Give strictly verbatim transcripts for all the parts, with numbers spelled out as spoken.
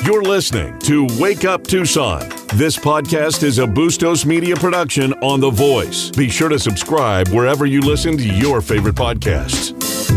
You're listening to Wake Up Tucson. This podcast is a Bustos Media production on The Voice. Be sure to subscribe wherever you listen to your favorite podcasts.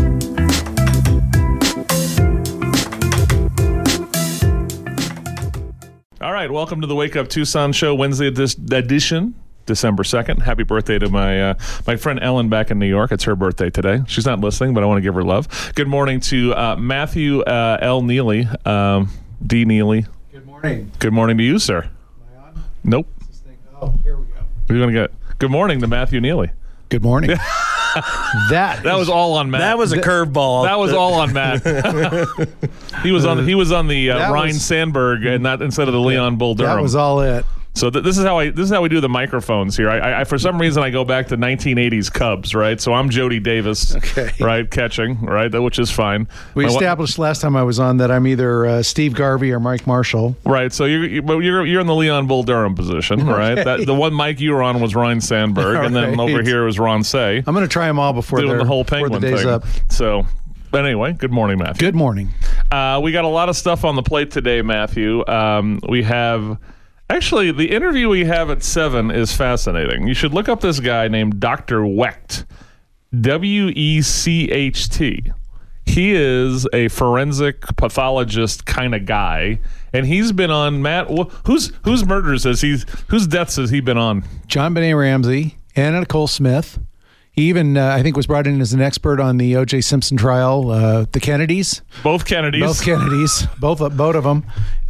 All right, welcome to the Wake Up Tucson show, Wednesday edition, December second. Happy birthday to my uh, my friend Ellen back in New York. It's her birthday today. She's not listening, but I want to give her love. Good morning to uh, Matthew uh, L. Neely, um, D. Neely. Good morning. Good morning to you, sir. Am I on? Nope. This thing? Oh, here we go. We're gonna get good morning to Matthew Neely. Good morning. that That was all on Matt. That was a curveball. That was all on Matt. he was on. He was on the uh, That Ryan was- Sandberg, and not instead of the Leon Bull Durham. that was all it. So th- this is how I this is how we do the microphones here. I, I, I for some reason I go back to nineteen eighties Cubs, right? So I'm Jody Davis, Okay. right, catching, right, that which is fine. We My wa- established last time I was on that I'm either uh, Steve Garvey or Mike Marshall. right. So you're you- but you're you're in the Leon Bull Durham position, right? Okay. That the one mic you were on was Ryan Sandberg, and then All right. over here was Ron Say I'm going to try them all before, doing they're- the whole before penguin the day's thing. up. So, but anyway, good morning, Matthew. Good morning. Uh, we got a lot of stuff on the plate today, Matthew. Um, we have actually the interview we have at seven is fascinating. You should look up this guy named Doctor Wecht, W E C H T. He is a forensic pathologist kind of guy, and he's been on Matt. wh- Whose whose murders has he? Whose deaths has he been on? John Benet Ramsey, Anna Nicole Smith. He even, uh, I think, was brought in as an expert on the O J Simpson trial. Uh, the Kennedys. Both Kennedys. Both Kennedys. both, both of them.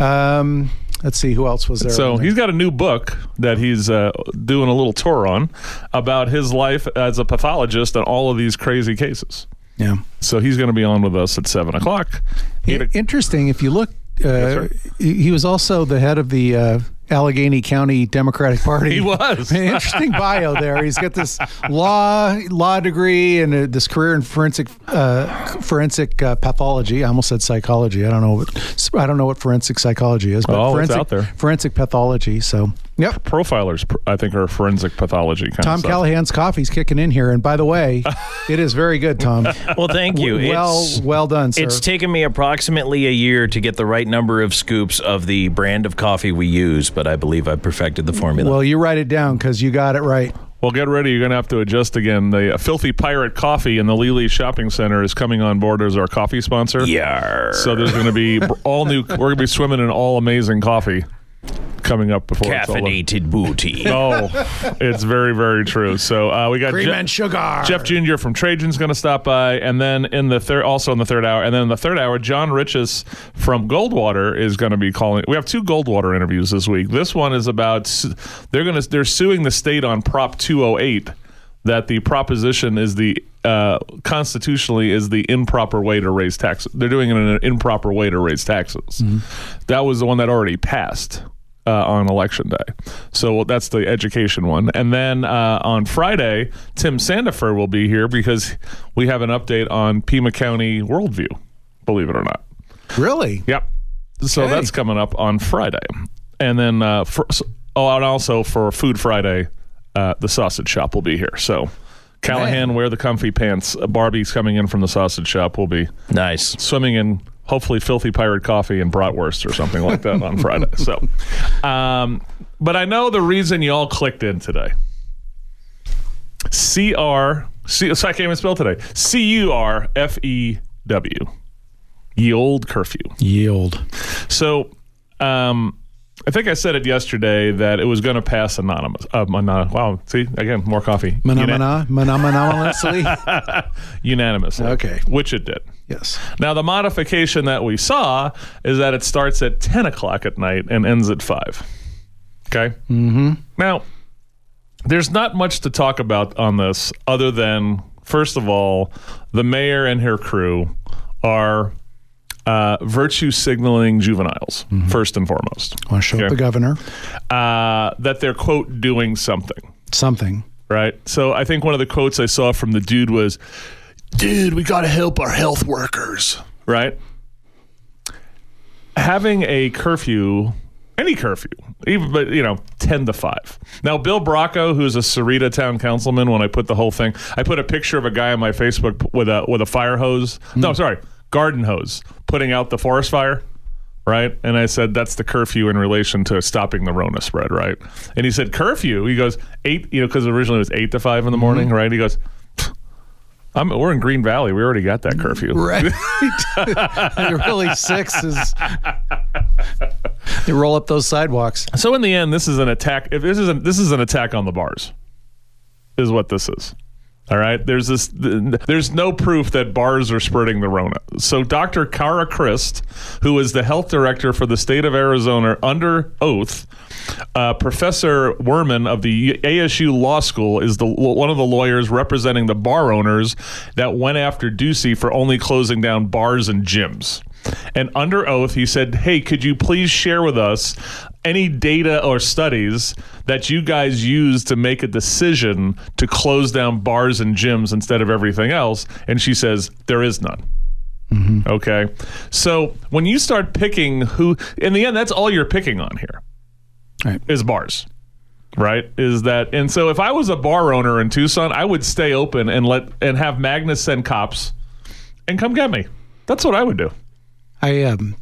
Um, let's see, who else was there? So he's got a new book that he's uh, doing a little tour on about his life as a pathologist and all of these crazy cases. Yeah. So he's going to be on with us at seven o'clock. Eight o- Interesting. If you look, uh, sir. he he was also the head of the uh, Allegheny County Democratic Party. He was. An interesting bio there. He's got this law law degree and uh, this career in forensic uh, forensic uh, pathology. I almost said psychology. I don't know what I don't know what forensic psychology is, but Oh, it's forensic, out there. forensic pathology. So, yep. Profilers, pr- I think, are forensic pathology kind Tom of stuff. Callahan's coffee's kicking in here, and by the way, it is very good, Tom. Well, thank you. Well, it's, well done, sir. it's taken me approximately a year to get the right number of scoops of the brand of coffee we use, but I believe I've perfected the formula. Well, you write it down because you got it right. Well, get ready. You're going to have to adjust again. The uh, Filthy Pirate Coffee in the Lely Shopping Center is coming on board as our coffee sponsor. Yarr. So there's going to be all new. We're going to be swimming in all amazing coffee coming up before it's all over. Caffeinated booty. Oh, it's very, very true. So uh, we got Cream Je- and sugar. Jeff Junior from Trajan's going to stop by, and then in the third, also in the third hour, and then in the third hour, John Riches from Goldwater is going to be calling. We have two Goldwater interviews this week. This one is about su- they're going to they're suing the state on Prop two oh eight. That the proposition is the uh, constitutionally is the improper way to raise taxes. They're doing it in an improper way to raise taxes. That was the one that already passed. Uh, on election day. So that's the education one. And then uh, on Friday, Tim Sandifer will be here because we have an update on Pima County Worldview, believe it or not. Really? Yep. So Okay. that's coming up on Friday. And then, uh, for, oh, and also for Food Friday, uh, the sausage shop will be here. So Callahan, Man. wear the comfy pants. Uh, Barbie's coming in from the sausage shop. We'll be Nice. swimming in hopefully Filthy Pirate Coffee and bratwurst or something like that on Friday. So, um, but I know the reason you all clicked in today. C R C. So I can't even spell today. C U R F E W. Ye old curfew. Yield. So, um, I think I said it yesterday that it was going to pass anonymous. Uh, mono- wow. See again, more coffee. Una- Manamana, manamanously. unanimously. Okay. Which it did. Yes. Now, the modification that we saw is that it starts at ten o'clock at night and ends at five. Okay? Mm-hmm. Now, there's not much to talk about on this other than, first of all, the mayor and her crew are uh, virtue signaling juveniles, mm-hmm. first and foremost. Want to show Okay. up the governor? Uh, that they're, quote, doing something. Something. Right? So I think one of the quotes I saw from the dude was, dude, we got to help our health workers, right? Having a curfew, any curfew, even, but, you know, ten to five. Now, Bill Bracco, who's a Sarita town councilman, when I put the whole thing, I put a picture of a guy on my Facebook with a with a fire hose. Mm. No, sorry, garden hose, putting out the forest fire. right? And I said, that's the curfew in relation to stopping the Rona spread, right? And he said, curfew? He goes, eight, you know, because originally it was eight to five in the morning, mm-hmm. right? He goes, I'm, we're in Green Valley. We already got that curfew. Right. Really, six is... They roll up those sidewalks. So in the end, this is an attack. If this is a, this is an attack on the bars, is what this is. All right. There's this. There's no proof that bars are spreading the Rona. So Doctor Cara Christ, who is the health director for the state of Arizona, under oath, uh, Professor Werman of the A S U Law School is the one of the lawyers representing the bar owners that went after Ducey for only closing down bars and gyms. And under oath, he said, hey, could you please share with us any data or studies that you guys use to make a decision to close down bars and gyms instead of everything else? And she says, there is none. Mm-hmm. Okay. So when you start picking who, in the end, that's all you're picking on here, right, is bars. Right? Is that, and so if I was a bar owner in Tucson, I would stay open and let, and have Magnus send cops and come get me. That's what I would do. I um,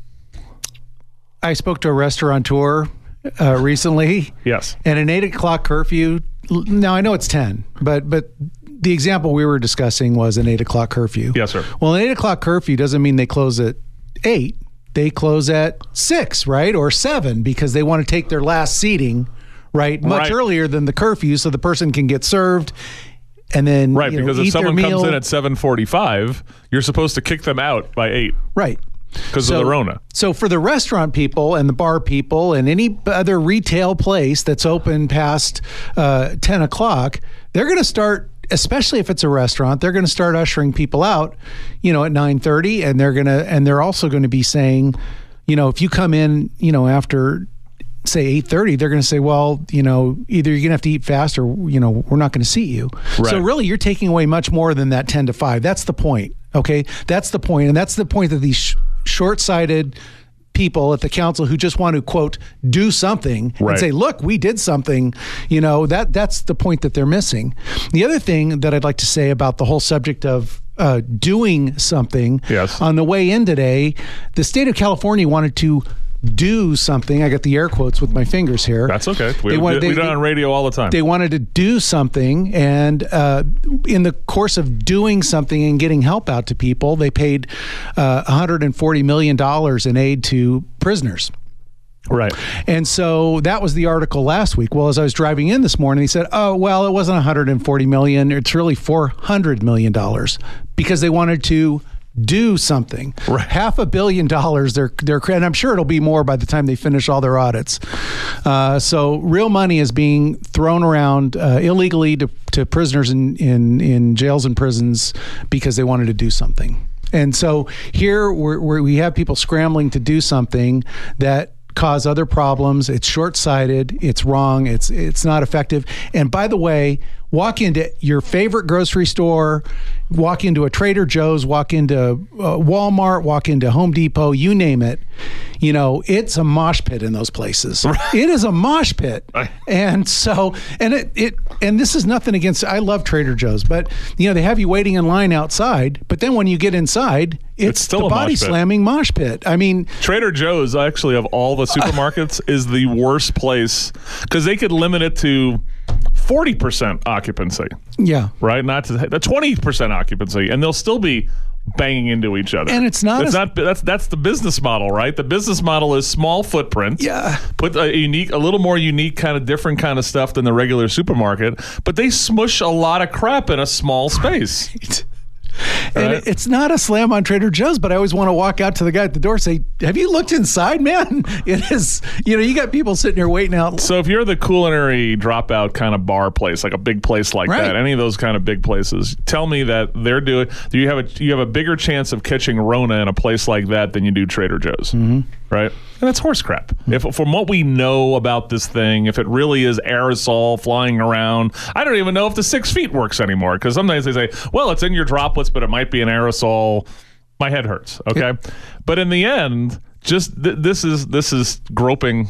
I spoke to a restaurateur uh, recently. Yes. And an eight o'clock curfew. Now I know it's ten, but but the example we were discussing was an eight o'clock curfew. Yes, sir. Well, an eight o'clock curfew doesn't mean they close at eight. They close at six, right, or seven, because they want to take their last seating, right, much right. earlier than the curfew, so the person can get served. And then right, you know, because if eat someone their comes meal. in at seven forty-five, you're supposed to kick them out by eight. Right. Because so, of the Rona. So for the restaurant people and the bar people and any other retail place that's open past uh, ten o'clock, they're going to start, especially if it's a restaurant, they're going to start ushering people out, you know, at nine thirty, and they're going to, and they're also going to be saying, you know, if you come in, you know, after say eight thirty, they're going to say, well, you know, either you're going to have to eat fast or, you know, we're not going to seat you. Right. So really you're taking away much more than that ten to five. That's the point. Okay. That's the point. And that's the point that these sh- short-sighted people at the council who just want to, quote, do something right. and say, look, we did something, you know, that that's the point that they're missing. The other thing that I'd like to say about the whole subject of uh, doing something, yes. on the way in today, the state of California wanted to do something. I got the air quotes with my fingers here. That's okay. We, They wanted- we, we they- do it on radio all the time. They wanted to do something, and uh, in the course of doing something and getting help out to people, they paid uh, one hundred forty million dollars in aid to prisoners. Right. And so that was the article last week. Well, as I was driving in this morning, he said, oh, well, it wasn't one hundred forty million dollars. It's really four hundred million dollars because they wanted to do something. Right. Half a billion dollars. They're, they're, and I'm sure it'll be more by the time they finish all their audits. Uh, so real money is being thrown around uh, illegally to, to prisoners in, in, in jails and prisons because they wanted to do something. And so here we're, we're, we have people scrambling to do something that cause other problems. It's short-sighted. It's wrong. It's it's not effective. And by the way, walk into your favorite grocery store, walk into a Trader Joe's, walk into uh, Walmart, walk into Home Depot, you name it. You know, it's a mosh pit in those places. Right. It is a mosh pit. Right. And so, and it, it, and this is nothing against, I love Trader Joe's, but you know, they have you waiting in line outside, but then when you get inside, it's, It's still the a body mosh pit. slamming mosh pit. I mean, Trader Joe's, actually, of all the supermarkets, is the worst place because they could limit it to forty percent occupancy, yeah. right? Not to the twenty percent occupancy, and they'll still be banging into each other. And it's not It's a- not. That's that's the business model, right? The business model is small footprint. Yeah. Put a unique, a little more unique, kind of different kind of stuff than the regular supermarket, but they smush a lot of crap in a small space. And Right. it- it's not a slam on Trader Joe's, but I always want to walk out to the guy at the door and say, have you looked inside, man? It is, you know, you got people sitting there waiting out. So if you're the culinary dropout kind of bar place, like a big place like Right. that, any of those kind of big places, tell me that they're doing. Do you have a you have a bigger chance of catching Rona in a place like that than you do Trader Joe's, mm-hmm. right? And that's horse crap. Mm-hmm. If from what we know about this thing, if it really is aerosol flying around, I don't even know if the six feet works anymore because sometimes they say, well, it's in your droplets, but it might be an aerosol. My head hurts. Okay, yeah. But in the end, just th- this is this is groping.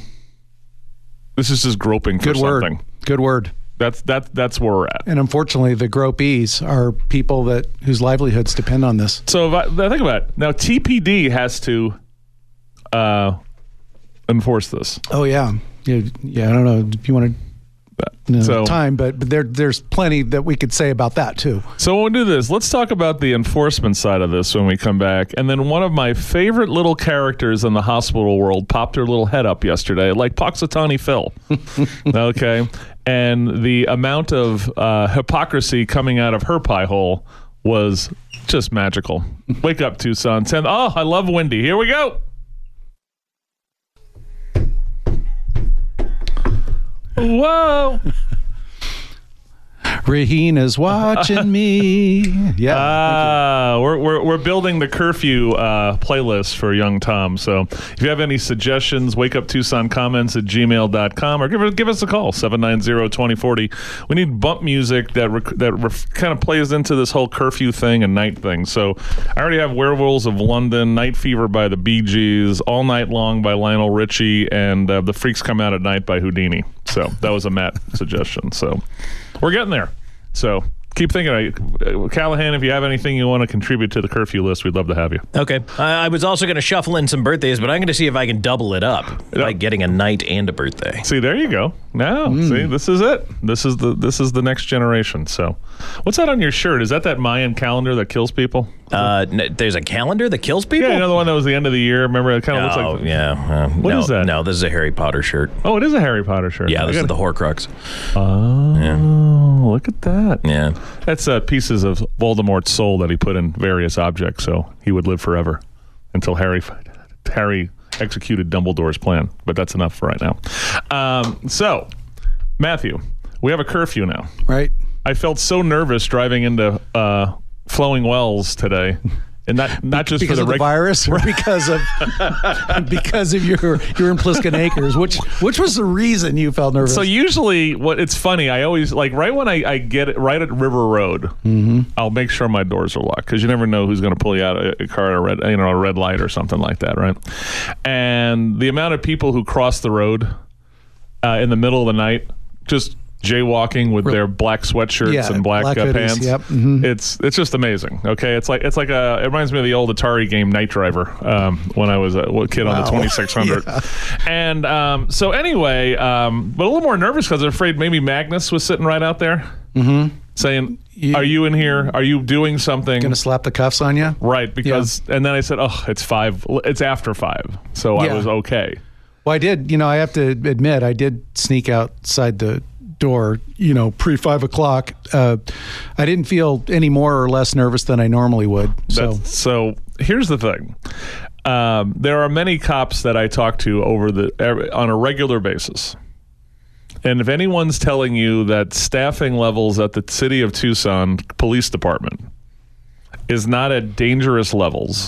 This is just groping for Good word. something. Good word. That's that. That's where we're at. And unfortunately, the gropees are people that whose livelihoods depend on this. So if I, think about it. Now, T P D has to uh, enforce this. Oh yeah, yeah. yeah I don't know if you want to. No, So- time, but, but there there's plenty that we could say about that too. So when we do this, let's talk about the enforcement side of this when we come back. And then one of my favorite little characters in the hospital world popped her little head up yesterday, like Puxatawny Phil. Okay. And the amount of uh, hypocrisy coming out of her pie hole was just magical. Wake up, Tucson. ten Oh, I love Wendy. Here we go. Whoa. Rahina's watching me. Yeah. Ah, we're, we're we're building the curfew uh, playlist for young Tom. So if you have any suggestions, wake up Tucson comments at gmail dot com or give it, give us a call, seven nine zero, two zero four zero. We need bump music that rec- that ref- kind of plays into this whole curfew thing and night thing. So I already have Werewolves of London, Night Fever by the Bee Gees, All Night Long by Lionel Richie, and uh, The Freaks Come Out at Night by Houdini. So that was a Matt suggestion. So we're getting there. So keep thinking. Uh, Callahan, if you have anything you want to contribute to the curfew list, we'd love to have you. Okay. I I was also going to shuffle in some birthdays, but I'm going to see if I can double it up by Yep. getting a night and a birthday. See, there you go. Now, see, this is it. This is the this is the next generation. So, what's that on your shirt? Is that that Mayan calendar that kills people? Uh, n- there's a calendar that kills people? Yeah, you know the one that was the end of the year. Remember, it kind of Oh, looks like. yeah. Uh, What no, is that? No, this is a Harry Potter shirt. Oh, it is a Harry Potter shirt. Yeah, I this is gotta- the Horcrux. Oh, look at that. Yeah. That's uh, pieces of Voldemort's soul that he put in various objects, so he would live forever until Harry Harry executed Dumbledore's plan. But that's enough for right now. Um, so, Matthew, we have a curfew now. Right. I felt so nervous driving into uh, Flowing Wells today, and not not just Because for of the the reg- virus, or because of because of your you're in Pliskin Acres, which which was the reason you felt nervous? So usually, what it's funny, I always like right when I, I get it right at River Road, Mm-hmm. I'll make sure my doors are locked because you never know who's going to pull you out of a car at a red, you know, a red light or something like that, right? And the amount of people who cross the road uh, in the middle of the night, just jaywalking with their black sweatshirts Yeah, and black, black uh, hoodies, pants. yep, mhm. It's it's just amazing. Okay, it's like it's like a. It reminds me of the old Atari game Night Driver um, when I was a kid on the Wow. twenty-six hundred. Yeah. And um, so anyway, um, but a little more nervous because I'm afraid maybe Magnus was sitting right out there Mm-hmm. saying, You- "Are you in here? Are you doing something?" Gonna slap the cuffs on you? Right, because and then I said, "Oh, it's five. It's after five, so I Yeah. was okay." Well, I did. You know, I have to admit, I did sneak outside the door. You know, pre five o'clock. Uh, I didn't feel any more or less nervous than I normally would. So That's, so here's the thing: um, there are many cops that I talk to over the every, on a regular basis, and if anyone's telling you that staffing levels at the City of Tucson Police Department is not at dangerous levels,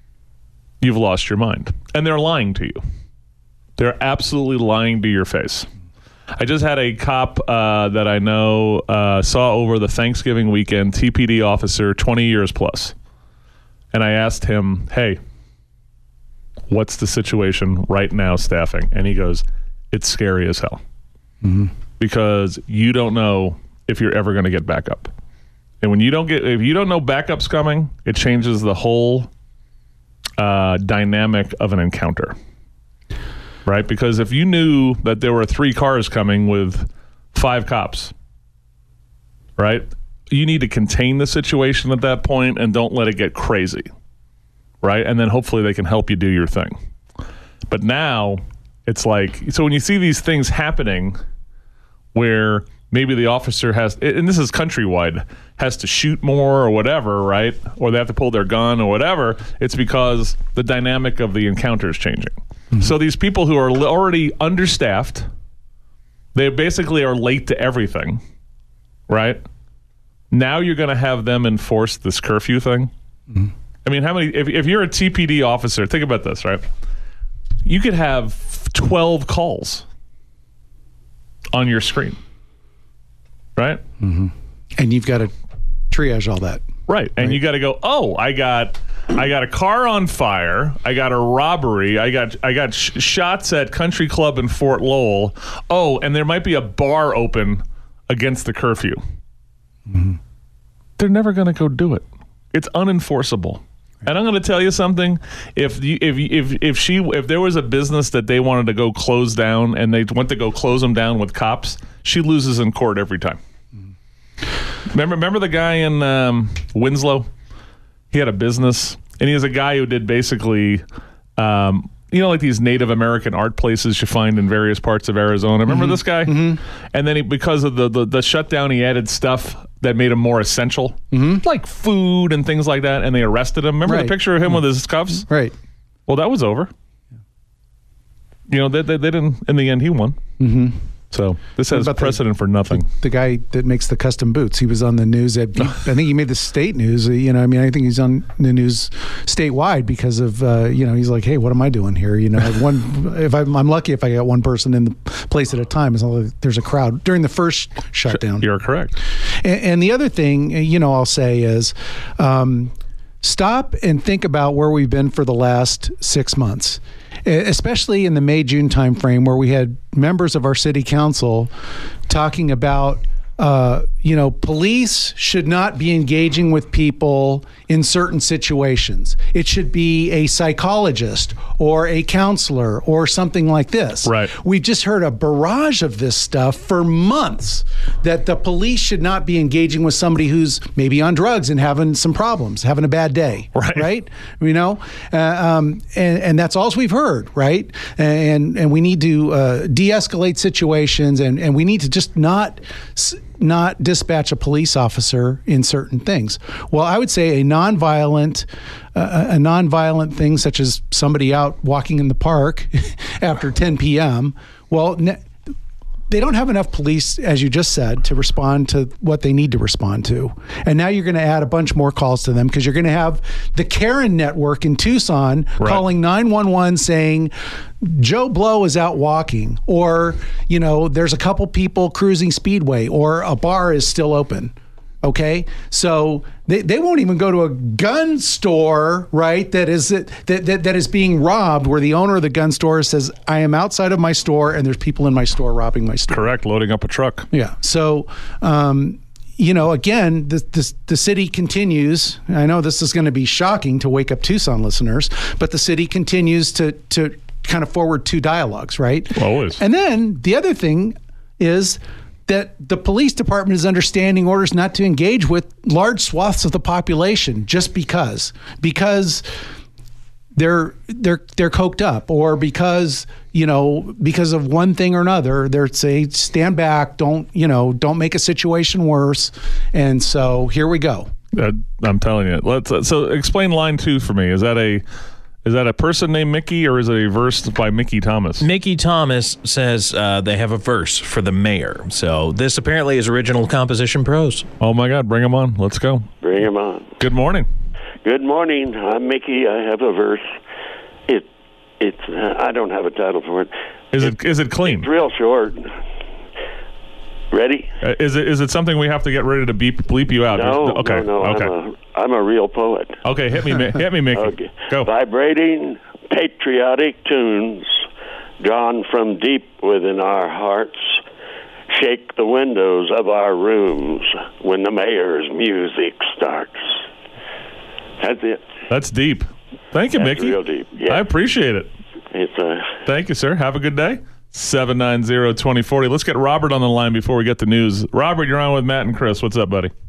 you've lost your mind, and they're lying to you. They're absolutely lying to your face. I just had a cop uh, that I know uh, saw over the Thanksgiving weekend, T P D officer, twenty years plus. And I asked him, hey, what's the situation right now staffing? And he goes, it's scary as hell. Mm-hmm. Because you don't know if you're ever going to get backup. And when you don't get, if you don't know backup's coming, it changes the whole uh, dynamic of an encounter. Right? Because if you knew that there were three cars coming with five cops, right? You need to contain the situation at that point and don't let it get crazy, right? And then hopefully they can help you do your thing. But now it's like, so when you see these things happening where maybe the officer has, and this is countrywide, has to shoot more or whatever, right? Or they have to pull their gun or whatever, it's because the dynamic of the encounter is changing. Mm-hmm. So these people who are already understaffed, they basically are late to everything, right? Now you're going to have them enforce this curfew thing. Mm-hmm. I mean, how many, if, if you're a T P D officer, think about this, right? You could have twelve calls on your screen, right? Mm-hmm. And you've got to triage all that. Right. And right. You got to go, oh, I got I got a car on fire. I got a robbery. I got I got sh- shots at Country Club in Fort Lowell. Oh, and there might be a bar open against the curfew. Mm-hmm. They're never going to go do it. It's unenforceable. And I'm going to tell you something. If you, if you, if if she if there was a business that they wanted to go close down and they went to go close them down with cops, she loses in court every time. Mm-hmm. Remember remember the guy in um, Winslow? He had a business, and he was a guy who did basically, um, you know, like these Native American art places you find in various parts of Arizona. Remember mm-hmm. this guy? Mm-hmm. And then he, because of the, the the shutdown, he added stuff that made him more essential, mm-hmm. like food and things like that, and they arrested him. Remember right. the picture of him mm-hmm. with his cuffs? Right. Well, that was over. Yeah. You know, they, they, they didn't, in the end, he won. Mm-hmm. So this has precedent the, for nothing. The, the guy that makes the custom boots, he was on the news. At, I think he made the state news. You know, I mean, I think he's on the news statewide because of, uh, you know, he's like, hey, what am I doing here? You know, one if I'm, I'm lucky if I got one person in the place at a time. It's not like there's a crowd during the first shutdown. You're correct. And, and the other thing, you know, I'll say is, um, stop and think about where we've been for the last six months. Especially in the May, June timeframe, where we had members of our city council talking about, uh, you know, police should not be engaging with people in certain situations. It should be a psychologist or a counselor or something like this. Right. We've just heard a barrage of this stuff for months, that the police should not be engaging with somebody who's maybe on drugs and having some problems, having a bad day. Right. Right. You know, uh, um, and, and that's all we've heard. Right. And and we need to uh, de-escalate situations, and, and we need to just not not dispatch a police officer in certain things. Well, I would say a nonviolent, uh, a nonviolent thing such as somebody out walking in the park after ten p.m. Well, ne- they don't have enough police, as you just said, to respond to what they need to respond to. And now you're going to add a bunch more calls to them because you're going to have the Karen network in Tucson right. calling nine one one saying Joe Blow is out walking, or, you know, there's a couple people cruising Speedway, or a bar is still open. Okay, so they, they won't even go to a gun store, right? That is that, that that is being robbed, where the owner of the gun store says, "I am outside of my store, and there's people in my store robbing my store." Correct, loading up a truck. Yeah. So, um, you know, again, the, the the city continues. I know this is going to be shocking to Wake Up Tucson listeners, but the city continues to to kind of forward two dialogues, right? Always. And then the other thing is that the police department is understanding orders not to engage with large swaths of the population just because, because they're they're they're coked up, or because, you know, because of one thing or another. They're saying, stand back, don't, you know, don't make a situation worse. And so here we go. Uh, I'm telling you. Let's uh, so explain line two for me. Is that a Is that a person named Mickey, or is it a verse by Mickey Thomas? Mickey Thomas says uh, they have a verse for the mayor. So this apparently is original composition prose. Oh, my God. Bring him on. Let's go. Bring him on. Good morning. Good morning. I'm Mickey. I have a verse. It, it's. Uh, I don't have a title for it. Is it? Is it clean? It's real short. Ready? Uh, is it? Is it something we have to get ready to beep bleep you out? No. Okay. No. no okay. I'm a, I'm a real poet. Okay. Hit me. Hit me, Mickey. Okay. Go. Vibrating patriotic tunes drawn from deep within our hearts shake the windows of our rooms when the mayor's music starts. That's it. That's deep. Thank you, That's Mickey. Real deep. Yeah. I appreciate it. It's a. Thank you, sir. Have a good day. seven nine zero, two zero four zero. Let's get Robert on the line before we get the news. Robert, you're on with Matt and Chris. What's up, buddy?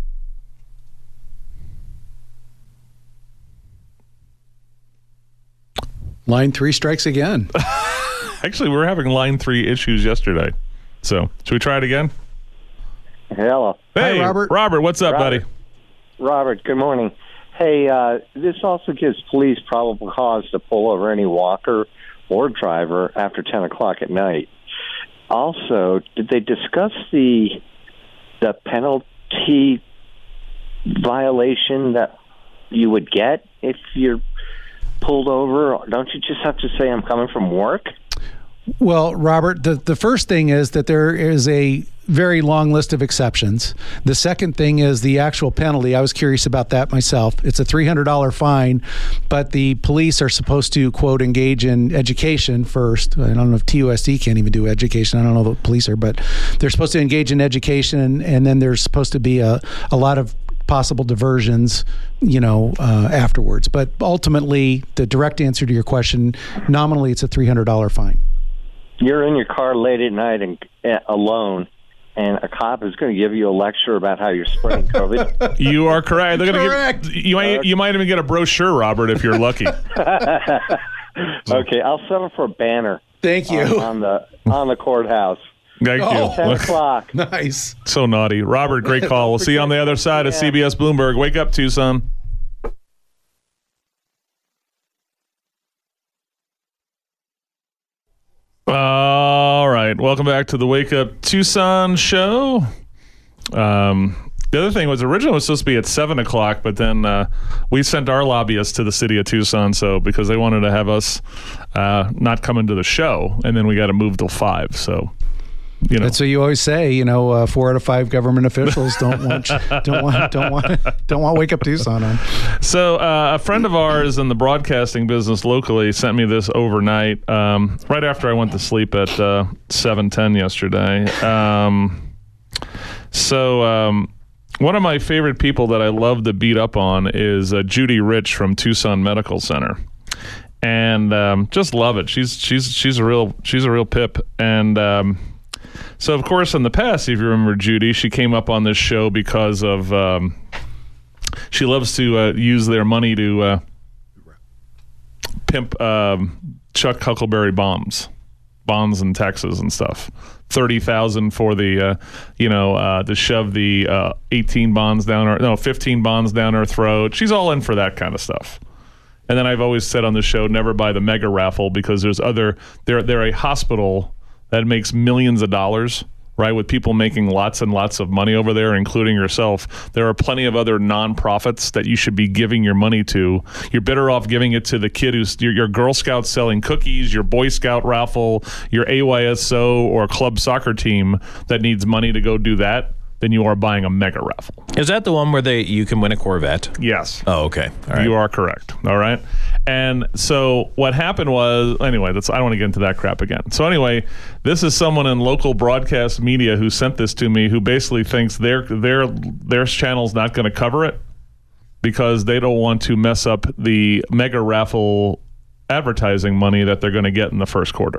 Line three strikes again. Actually, we were having line three issues yesterday. So, should we try it again? Hello. Hey, Hi, Robert. Robert, what's up, Robert. buddy? Robert, good morning. Hey, uh, this also gives police probable cause to pull over any walker or driver after ten o'clock at night. Also, did they discuss the the penalty violation that you would get if you're pulled over? Don't you just have to say, I'm coming from work? Well, Robert, the, the first thing is that there is a very long list of exceptions. The second thing is the actual penalty. I was curious about that myself. It's a three hundred dollars fine, but the police are supposed to, quote, engage in education first. I don't know if T U S D can't even do education. I don't know the police are, but they're supposed to engage in education, and, and then there's supposed to be a, a lot of possible diversions, you know, uh, afterwards. But ultimately, the direct answer to your question, nominally, it's a three hundred dollars fine. You're in your car late at night and uh, alone, and a cop is going to give you a lecture about how you're spreading COVID. You are correct. They're gonna Correct. Give, you might you might even get a brochure, Robert, if you're lucky. Okay, I'll settle for a banner. Thank you. On, on the on the courthouse. Thank Oh. Ten you. o'clock. Nice. So naughty. Robert, great call. We'll see you on the other side of C B S Bloomberg. Wake up, Tucson. All right. Welcome back to the Wake Up Tucson show. Um, the other thing was originally it was supposed to be at seven o'clock, but then uh, we sent our lobbyists to the city of Tucson, so because they wanted to have us uh, not come into the show, and then we got to move till five. So, you know, That's what you always say. You know, uh, four out of five government officials don't want don't want don't want don't want Wake Up Tucson on. So uh, a friend of ours in the broadcasting business locally sent me this overnight, um, right after I went to sleep at uh, seven ten yesterday. Um, so um, one of my favorite people that I love to beat up on is uh, Judy Rich from Tucson Medical Center, and um, just love it. She's she's she's a real she's a real pip, and um, so of course in the past, if you remember Judy, she came up on this show because of. Um, She loves to uh, use their money to uh, pimp um, Chuck Huckleberry bombs, bonds in Texas and stuff. Thirty thousand for the, uh, you know, uh, to shove the uh, eighteen bonds down her, no, fifteen bonds down her throat. She's all in for that kind of stuff. And then I've always said on the show, never buy the mega raffle because there's other. They're they're a hospital that makes millions of dollars. Right, with people making lots and lots of money over there, including yourself. There are plenty of other nonprofits that you should be giving your money to. You're better off giving it to the kid who's your, your Girl Scout selling cookies, your Boy Scout raffle, your A Y S O or club soccer team that needs money to go do that than you are buying a mega raffle. Is that the one where they you can win a Corvette? Yes. Oh, okay. All right. You are correct. All right. And so what happened was, anyway, that's I don't want to get into that crap again. So anyway, this is someone in local broadcast media who sent this to me who basically thinks their their their channel's not going to cover it because they don't want to mess up the mega raffle advertising money that they're going to get in the first quarter.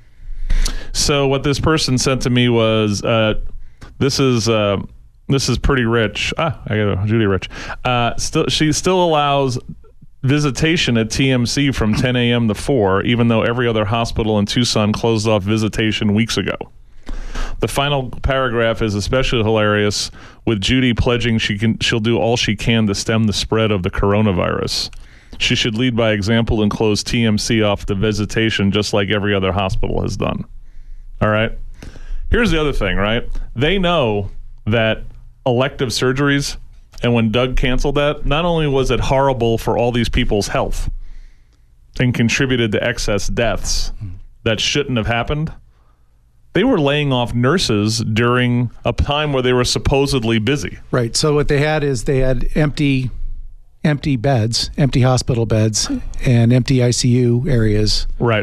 So what this person sent to me was uh, this is uh, this is pretty rich. Ah, I got Judy Rich. Uh, still, she still allows visitation at T M C from ten a.m. to four, even though every other hospital in Tucson closed off visitation weeks ago. The final paragraph is especially hilarious, with Judy pledging she can she'll do all she can to stem the spread of the coronavirus. She should lead by example and close T M C off the visitation just like every other hospital has done. All right? Here's the other thing, right? They know that elective surgeries, and when Doug canceled that, not only was it horrible for all these people's health and contributed to excess deaths that shouldn't have happened, they were laying off nurses during a time where they were supposedly busy. Right. So what they had is they had empty empty beds, empty hospital beds, and empty I C U areas. Right.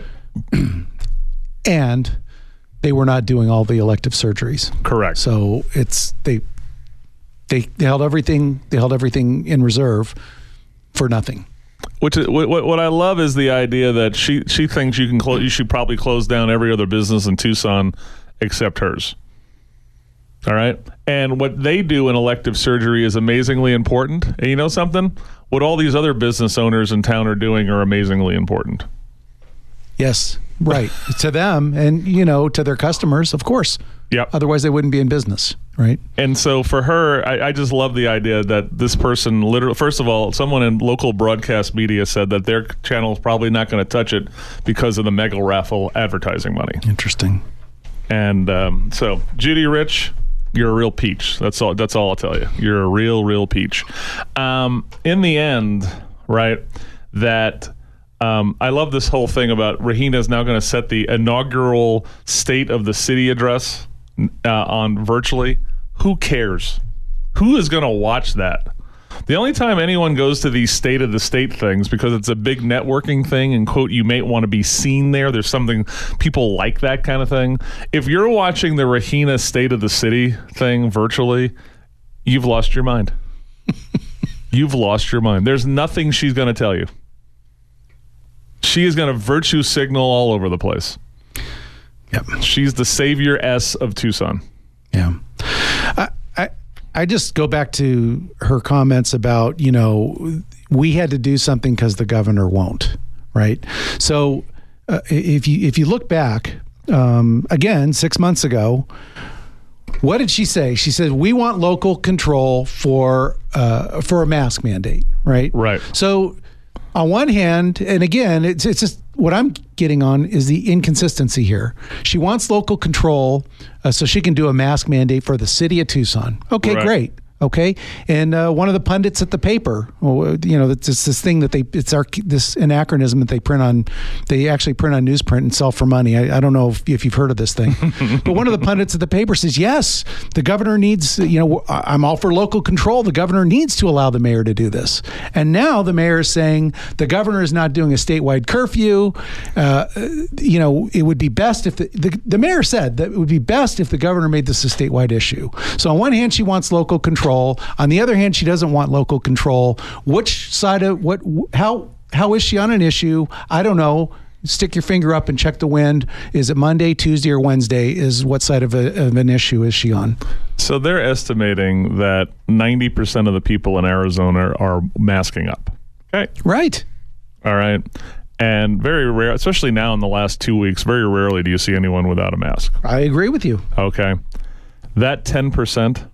And they were not doing all the elective surgeries. Correct. So it's they they, they held everything they held everything in reserve for nothing. Which is, what, what I love is the idea that she she thinks you can close you should probably close down every other business in Tucson except hers. All right? And what they do in elective surgery is amazingly important. And you know something? What all these other business owners in town are doing are amazingly important. Yes, right. To them and, you know, to their customers, of course. Yep. Otherwise they wouldn't be in business, right? And so for her, I, I just love the idea that this person literally, first of all, someone in local broadcast media said that their channel is probably not going to touch it because of the mega raffle advertising money. Interesting. And um, so, Judy Rich, you're a real peach. That's all. That's all I'll tell you. You're a real, real peach. Um, in the end, right? That um, I love this whole thing about Rahina is now going to set the inaugural State of the City address uh, on virtually. Who cares? Who is going to watch that? The only time anyone goes to these state of the state things, because it's a big networking thing and, quote, you may want to be seen there. There's something, people like that kind of thing. If you're watching the Rahina State of the City thing virtually, you've lost your mind. You've lost your mind. There's nothing she's going to tell you. She is going to virtue signal all over the place. Yep. She's the savior S of Tucson. Yeah. I, I I just go back to her comments about, you know, we had to do something because the governor won't, right? So uh, if you if you look back, um, again, six months ago, what did she say? She said, we want local control for uh, for a mask mandate, right? Right. So on one hand, and again, it's it's just what I'm getting on is the inconsistency here. She wants local control uh, so she can do a mask mandate for the city of Tucson. Okay, Right. great. Okay, and uh, one of the pundits at the paper, well, you know, it's this thing that they, it's our this anachronism that they print on, they actually print on newsprint and sell for money. I, I don't know if, if you've heard of this thing, but one of the pundits at the paper says, yes, the governor needs, you know, I'm all for local control. The governor needs to allow the mayor to do this. And now the mayor is saying the governor is not doing a statewide curfew. Uh, you know, it would be best if the, the, the mayor said that it would be best if the governor made this a statewide issue. So on one hand, she wants local control. On the other hand, she doesn't want local control. Which side of what, how, how is she on an issue? I don't know. Stick your finger up and check the wind. Is it Monday, Tuesday, or Wednesday? Is what side of, a, of an issue is she on? So they're estimating that ninety percent of the people in Arizona are masking up. Okay. Right. All right. And very rare, especially now in the last two weeks, very rarely do you see anyone without a mask. I agree with you. Okay. That ten percent,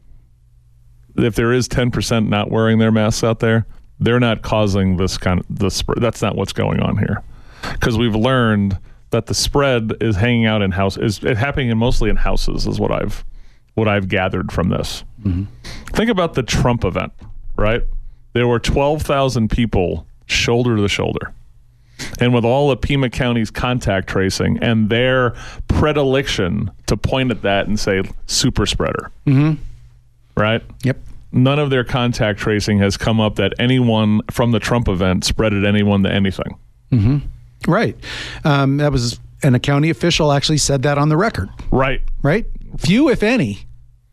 if there is ten percent not wearing their masks out there, they're not causing this kind of the spread. That's not what's going on here, because we've learned that the spread is hanging out in house is it happening in mostly in houses is what I've what I've gathered from this. Mm-hmm. Think about the Trump event, right? There were twelve thousand people shoulder to shoulder, and with all of Pima County's contact tracing and their predilection to point at that and say super spreader. Mm-hmm. Right? Yep. None of their contact tracing has come up that anyone from the Trump event spreaded anyone to anything. Mm-hmm. Right. Um, that was, and a county official actually said that on the record. Right. Right? Few, if any,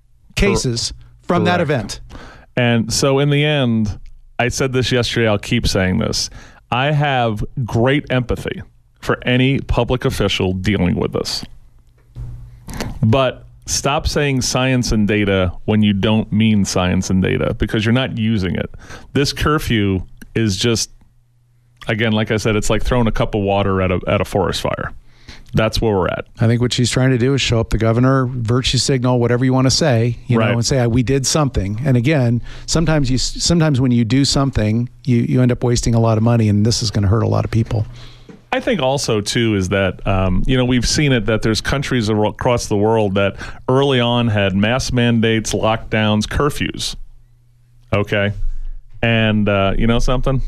cases from that Correct. event. And so in the end, I said this yesterday, I'll keep saying this. I have great empathy for any public official dealing with this. But stop saying science and data when you don't mean science and data, because you're not using it. This curfew is just, again, like I said, it's like throwing a cup of water at a at a forest fire. That's where we're at. I think what she's trying to do is show up the governor, virtue signal, whatever you want to say, you Right. know, and say, we did something. And again, sometimes you, sometimes when you do something, you, you end up wasting a lot of money, and this is going to hurt a lot of people. I think also, too, is that, um, you know, we've seen it that there's countries across the world that early on had mask mandates, lockdowns, curfews. Okay. And uh, you know something?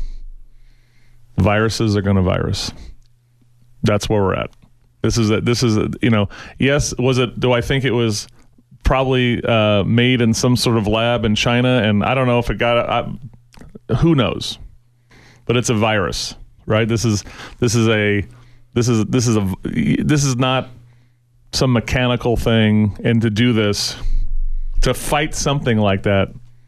Viruses are going to virus. That's where we're at. This is, a, this is a, you know, yes, was it, do I think it was probably uh, made in some sort of lab in China? And I don't know if it got, I, who knows? But it's a virus. Right. This is this is a this is this is a this is not some mechanical thing. And to do this, to fight something like that,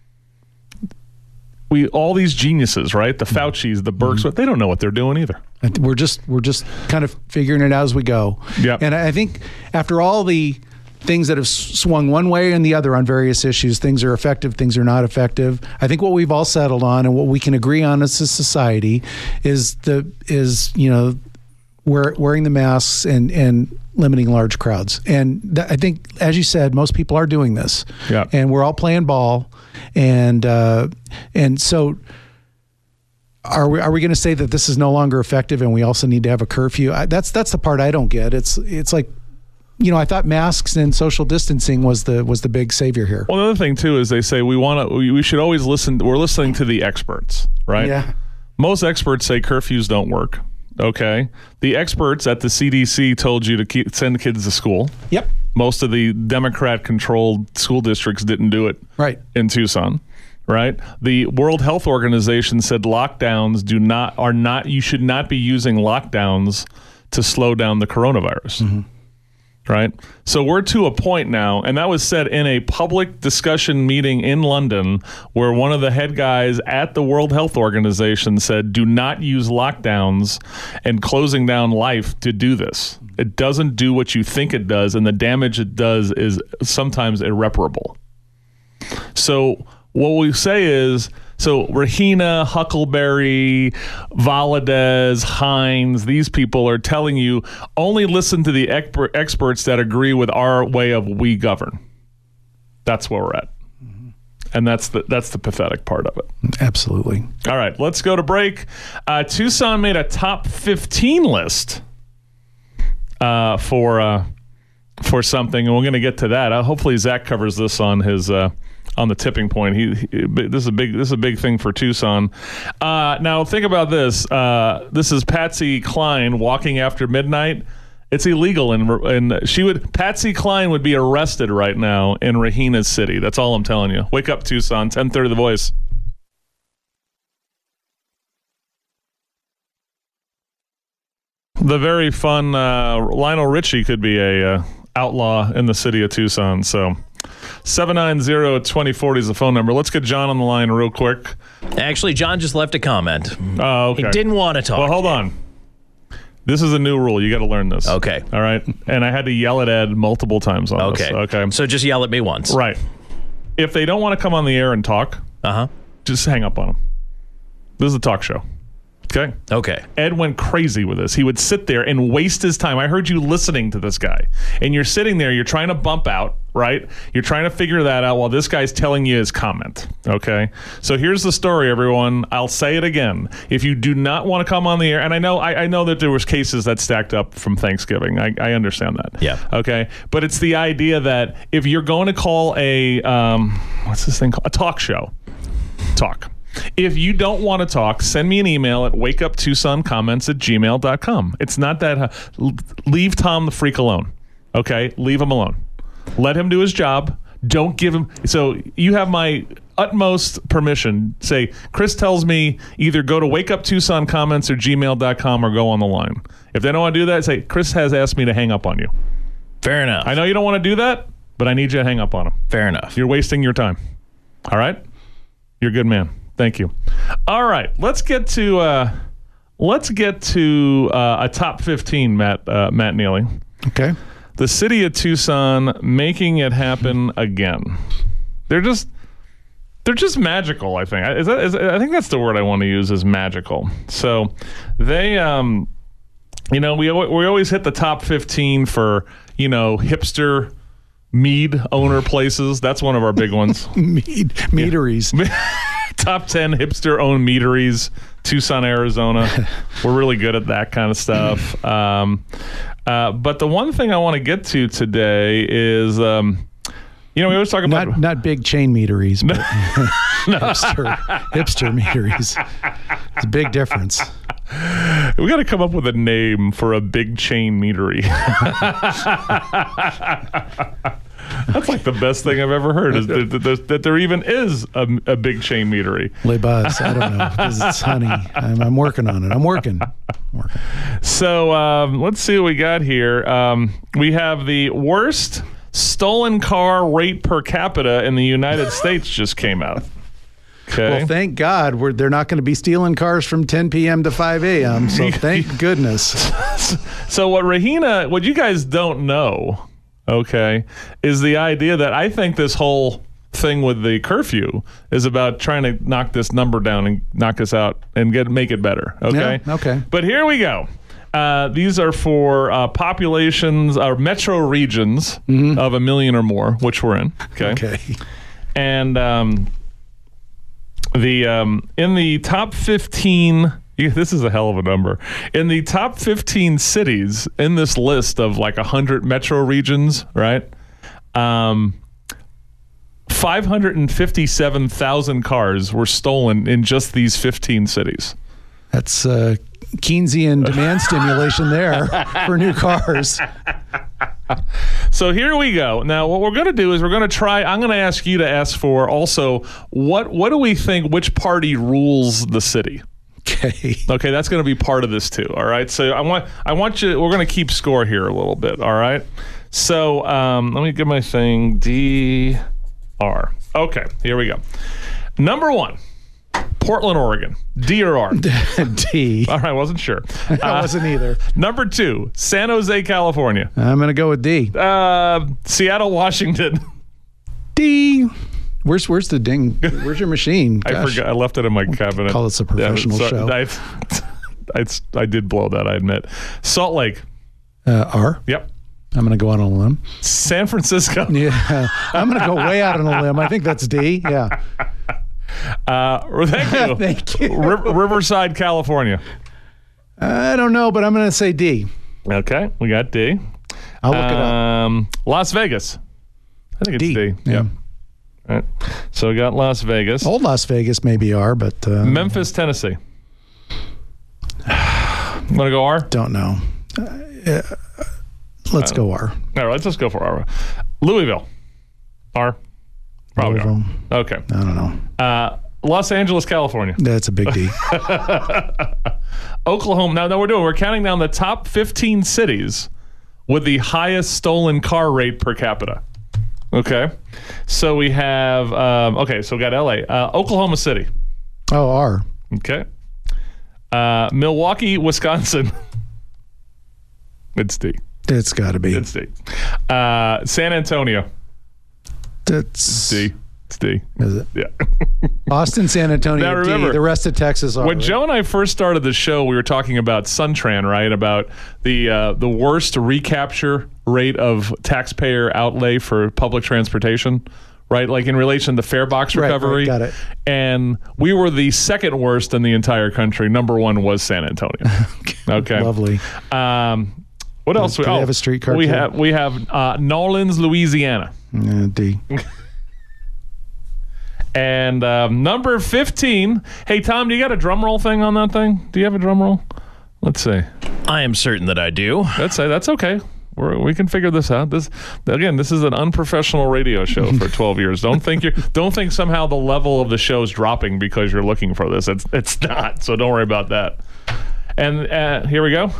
we all these geniuses, right? The Faucis, the Birx, mm-hmm. they don't know what they're doing either. We're just we're just kind of figuring it out as we go. Yeah. And I think after all the things that have swung one way and the other on various issues, things are effective, things are not effective. I think what we've all settled on and what we can agree on as a society is the is you know wear, wearing the masks and and limiting large crowds. And th- I think, as you said, most people are doing this. Yeah. And we're all playing ball, and uh, and so. Are we are we going to say that this is no longer effective and we also need to have a curfew? I, that's that's the part I don't get. It's it's like, you know, I thought masks and social distancing was the was the big savior here. Well, the other thing too is they say we want to we, we should always listen. We're listening to the experts, right? Yeah. Most experts say curfews don't work. Okay. The experts at the C D C told you to keep, send kids to school. Yep. Most of the Democrat-controlled school districts didn't do it. Right. In Tucson. Right. The World Health Organization said lockdowns do not are not. You should not be using lockdowns to slow down the coronavirus. Mm-hmm. Right? So we're to a point now, and that was said in a public discussion meeting in London where one of the head guys at the World Health Organization said, do not use lockdowns and closing down life to do this. It doesn't do what you think it does, and the damage it does is sometimes irreparable. So what we say is, so Rahina, Huckleberry, Valadez, Hines, these people are telling you only listen to the exper- experts that agree with our way of we govern. That's where we're at. Mm-hmm. And that's the that's the pathetic part of it. Absolutely. All right, let's go to break. Uh, Tucson made a top fifteen list uh, for uh, for something, and we're going to get to that. Uh, hopefully Zach covers this on his uh, on the tipping point. He, he this is a big this is a big thing for Tucson. Uh, now think about this. Uh, this is Patsy Cline walking after midnight. It's illegal, and and she would Patsy Cline would be arrested right now in Rahina's city. That's all I'm telling you. Wake up, Tucson. ten thirty The Voice. The very fun uh, Lionel Richie could be a uh, outlaw in the city of Tucson. So seven nine zero, two zero four zero is the phone number. Let's get John on the line real quick. Actually, John just left a comment. Oh, okay. He didn't want to talk. Well, hold on. This is a new rule. You got to learn this. Okay. All right. And I had to yell at Ed multiple times on okay. this. Okay. So just yell at me once. Right. If they don't want to come on the air and talk, uh-huh, just hang up on them. This is a talk show. Okay. Okay. Ed went crazy with this. He would sit there and waste his time. I heard you listening to this guy, and you're sitting there. You're trying to bump out, right? You're trying to figure that out while this guy's telling you his comment. Okay. So here's the story, everyone. I'll say it again. If you do not want to come on the air, and I know, I, I know that there was cases that stacked up from Thanksgiving. I, I understand that. Yeah. Okay. But it's the idea that if you're going to call a um, what's this thing called? A talk show. Talk. If you don't want to talk, send me an email at wakeuptucsoncomments at gmail dot com. It's not that... Uh, leave Tom the freak alone. Okay? Leave him alone. Let him do his job. Don't give him... So you have my utmost permission. Say, Chris tells me either go to wakeuptucsoncomments or gmail dot com or go on the line. If they don't want to do that, say, Chris has asked me to hang up on you. Fair enough. I know you don't want to do that, but I need you to hang up on him. Fair enough. You're wasting your time. All right? You're a good man. Thank you. All right, let's get to uh, let's get to uh, a top fifteen, Matt uh, Matt Neely. Okay. The city of Tucson making it happen again. They're just they're just magical. I think is that, is, I think that's the word I want to use is magical. So they, um, you know, we we always hit the top fifteen for you know hipster mead owner places. That's one of our big ones. Mead meaderies. Yeah. Top ten hipster-owned meaderies, Tucson, Arizona. We're really good at that kind of stuff. Um, uh, but the one thing I want to get to today is, um, you know, we always talk about... Not, not big chain meaderies, but hipster, hipster meaderies. It's a big difference. We got to come up with a name for a big chain meadery. That's like the best thing I've ever heard is that, that, that there even is a, a big chain meadery. Le Buzz. I don't know because it's honey. I'm, I'm working on it. I'm working. I'm working. So um, let's see what we got here. Um, we have the worst stolen car rate per capita in the United States just came out. Okay. Well, thank God we're, they're not going to be stealing cars from ten p.m. to five a.m. So thank goodness. So what Rahina, what you guys don't know, okay, is the idea that I think this whole thing with the curfew is about trying to knock this number down and knock us out and get make it better. Okay. Yeah, okay. But here we go. Uh, these are for uh, populations or uh, metro regions mm-hmm. of a million or more, which we're in. Okay. Okay. And um, the um, in the top fifteen. Yeah, this is a hell of a number. In the top fifteen cities in this list of like one hundred metro regions, right? Um, five hundred fifty-seven thousand cars were stolen in just these fifteen cities. That's uh, Keynesian demand stimulation there for new cars. So here we go. Now, what we're going to do is we're going to try. I'm going to ask you to ask for also what what do we think? Which party rules the city? Okay. Okay, that's going to be part of this too. All right. So I want I want you. We're going to keep score here a little bit. All right. So um, let me get my thing. D R. Okay. Here we go. Number one, Portland, Oregon. D or R? D. All right. Wasn't sure. I Uh, wasn't either. number two, San Jose, California. I'm going to go with D. Uh, Seattle, Washington. D. Where's where's the ding? Where's your machine? I Gosh. forgot. I left it in my cabinet. Call this a professional Yeah, show. I, I, I did blow that, I admit. Salt Lake. Uh, R. Yep. I'm going to go out on a limb. San Francisco. Yeah. I'm going to go way out on a limb. I think that's D. Yeah. Uh, thank you. Thank you. Ri- Riverside, California. I don't know, but I'm going to say D. Okay, we got D. I'll look it up. Um, Las Vegas. I think it's D. D. Yeah. All right. So we got Las Vegas. Old Las Vegas maybe R, but uh, Memphis, Tennessee. Want to go R? don't know. Uh, let's go R. All right, let's just go for R. Louisville. R. Probably Louisville. R. Okay. I don't know. Uh, Los Angeles, California. That's a big D. Oklahoma. Now, no, we're doing. We're counting down the top fifteen cities with the highest stolen car rate per capita. Okay. So we have. Um, okay. So we got L A, uh, Oklahoma City. Oh, R. Okay. Uh, Milwaukee, Wisconsin. It's D. It's got to be. It's D. Uh, San Antonio. That's D. It's D. Is it? Yeah. Austin, San Antonio, Now, D. remember, The rest of Texas R. When Joe and I first started the show, we were talking about Suntran, right? About the uh, the worst recapture rate of taxpayer outlay for public transportation, right? Like in relation to fare box Right, right, recovery. got it. And we were the second worst in the entire country. Number one was San Antonio. Okay. Lovely. Um, what else? do they have a streetcar We too? have we have uh, Nolens, Louisiana. Yeah, D. And um, number fifteen. Hey, Tom, do you got a drum roll thing on that thing? Do you have a drum roll? Let's see. I am certain that I do. That's that's okay. We're, we can figure this out. This again, this is an unprofessional radio show for twelve years. Don't think you don't think somehow the level of the show is dropping because you're looking for this. It's it's not. So don't worry about that. And uh, here we go.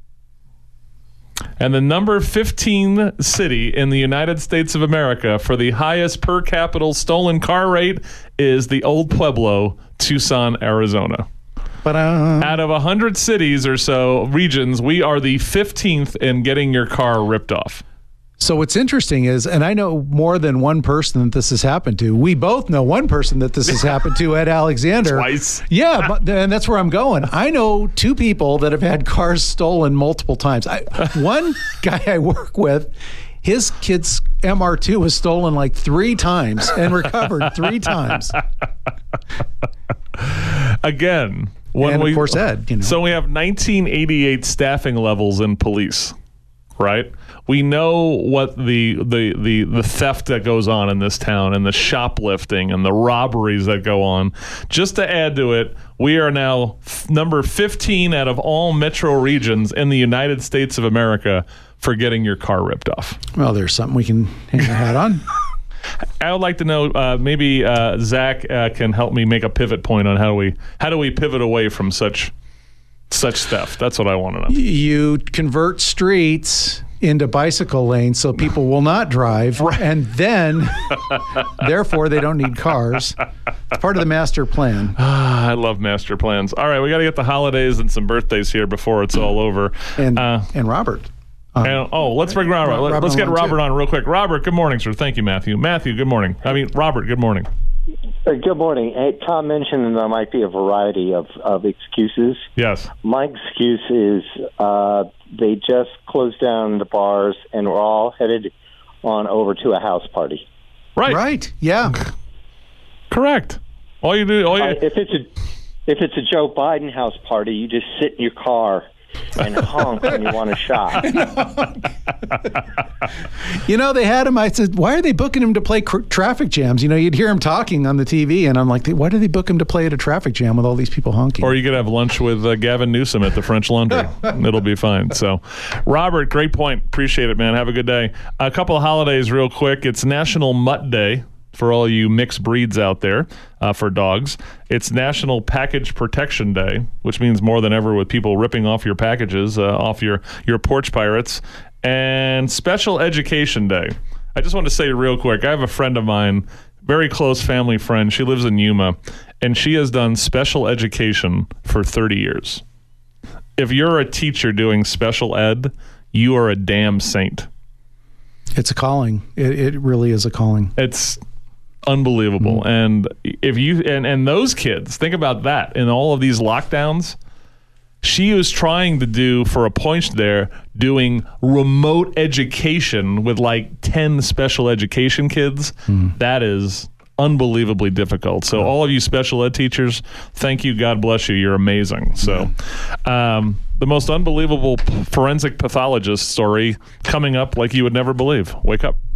And the number fifteen city in the United States of America for the highest per capita stolen car rate is the Old Pueblo, Tucson, Arizona. But uh, Out of one hundred cities or so, regions, we are the fifteenth in getting your car ripped off. so what's interesting is, and I know more than one person that this has happened to. We both know one person that this has happened to, Ed Alexander. Twice. Yeah, but, and that's where I'm going. I know two people that have had cars stolen multiple times. I, one guy I work with, his kid's M R two was stolen like three times and recovered three times. Again, when And we, of course, Ed. You know. So we have nineteen eighty-eight staffing levels in police, right? We know what the, the the the theft that goes on in this town and the shoplifting and the robberies that go on. Just to add to it, we are now f- number fifteen out of all metro regions in the United States of America for getting your car ripped off. Well, there's something we can hang our hat on. I would like to know, uh, maybe uh, Zach uh, can help me make a pivot point on how do we how do we pivot away from such such theft. That's what I want to know. You convert streets into bicycle lanes so people will not drive, and then, therefore, they don't need cars. It's part of the master plan. I love master plans. All right, we got to get the holidays and some birthdays here before it's all over. And Uh, and Robert. Um, and, oh, let's bring Robert. Robert Let- let's get on Robert too. on real quick. Robert, good morning, sir. Thank you, Matthew. Matthew, good morning. I mean, Robert, good morning. Uh, good morning. Hey, Tom mentioned there might be a variety of, of excuses. Yes. My excuse is uh, they just closed down the bars and we're all headed on over to a house party. Right. Right. Yeah. Correct. All you do, all you, Uh, if it's a if it's a Joe Biden house party, you just sit in your car and honk when you want to shop. You know, they had him. I said, why are they booking him to play cr- traffic jams? You know, you'd hear him talking on the T V, and I'm like, why do they book him to play at a traffic jam with all these people honking? or you could have lunch with uh, Gavin Newsom at the French Laundry. It'll be fine. So, Robert, great point. Appreciate it, man. Have a good day. A couple of holidays real quick. It's National Mutt Day. for all you mixed breeds out there uh, for dogs. It's National Package Protection Day, which means more than ever with people ripping off your packages uh, off your, your porch pirates. And Special Education Day. I just want to say real quick, I have a friend of mine, very close family friend. She lives in Yuma, and she has done special education for thirty years. If you're a teacher doing special ed, you are a damn saint. It's a calling. It, it really is a calling. It's unbelievable. Mm-hmm. And if you and, and those kids, think about that in all of these lockdowns. She was trying to do, for a point there, doing remote education with like ten special education kids. Mm. That is unbelievably difficult. So all of you special ed teachers, thank you. God bless you. You're amazing. So um, the most unbelievable forensic pathologist story coming up like you would never believe. Wake up.